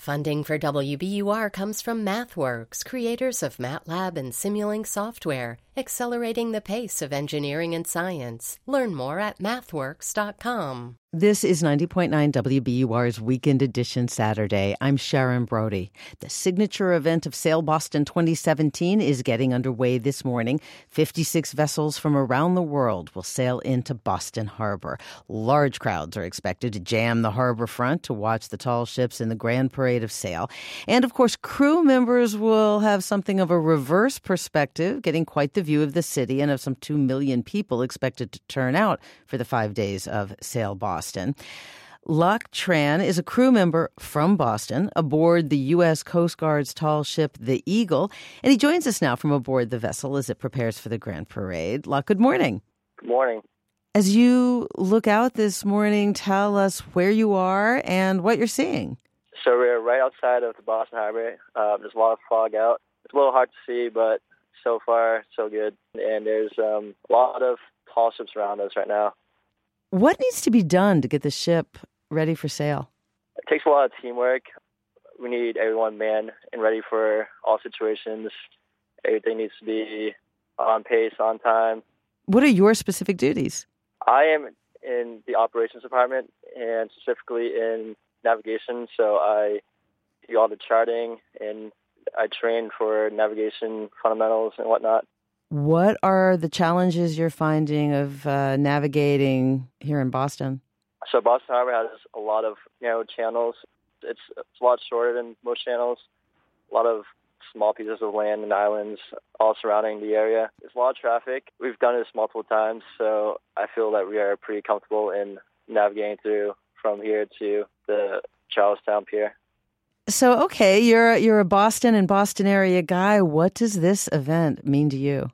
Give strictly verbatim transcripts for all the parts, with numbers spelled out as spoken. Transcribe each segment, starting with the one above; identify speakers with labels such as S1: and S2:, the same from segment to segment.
S1: Funding for W B U R comes from MathWorks, creators of MATLAB and Simulink software, accelerating the pace of engineering and science. Learn more at mathworks dot com.
S2: This is ninety point nine W B U R's Weekend Edition Saturday. I'm Sharon Brody. The signature event of Sail Boston twenty seventeen is getting underway this morning. fifty-six vessels from around the world will sail into Boston Harbor. Large crowds are expected to jam the harbor front to watch the tall ships in the Grand Parade of Sail. And, of course, crew members will have something of a reverse perspective, getting quite the view of the city and of some two million people expected to turn out for the five days of Sail Boston. Loch Tran is a crew member from Boston aboard the U S Coast Guard's tall ship, the Eagle, and he joins us now from aboard the vessel as it prepares for the Grand Parade. Loch, good morning.
S3: Good morning.
S2: As you look out this morning, tell us where you are and what you're seeing.
S3: So we're right outside of the Boston Harbor. Uh, there's a lot of fog out. It's a little hard to see, but so far, so good. And there's um, a lot of tall ships around us right now.
S2: What needs to be done to get the ship ready for sail?
S3: It takes a lot of teamwork. We need everyone manned and ready for all situations. Everything needs to be on pace, on time.
S2: What are your specific duties?
S3: I am in the operations department and specifically in navigation. So I do all the charting and I train for navigation fundamentals and whatnot.
S2: What are the challenges you're finding of uh, navigating here in Boston?
S3: So Boston Harbor has a lot of narrow channels. It's, it's a lot shorter than most channels. A lot of small pieces of land and islands all surrounding the area. There's a lot of traffic. We've done this multiple times, so I feel that we are pretty comfortable in navigating through from here to the Charlestown Pier.
S2: So, okay, you're you're a Boston and Boston area guy. What does this event mean to you?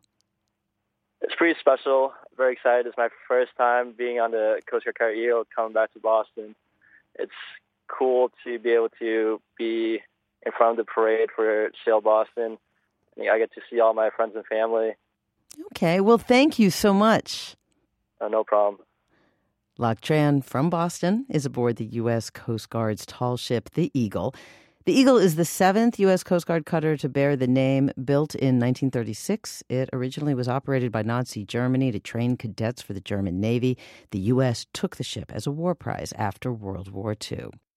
S3: It's pretty special. Very excited. It's my first time being on the Coast Guard Carrier Eagle, coming back to Boston. It's cool to be able to be in front of the parade for Sail Boston. I get to see all my friends and family.
S2: Okay, well, thank you so much.
S3: Uh, no problem.
S2: Loch Tran from Boston is aboard the U S Coast Guard's tall ship, the Eagle. The Eagle is the seventh U S Coast Guard cutter to bear the name. Built in nineteen thirty-six, it originally was operated by Nazi Germany to train cadets for the German Navy. The U S took the ship as a war prize after World War Two.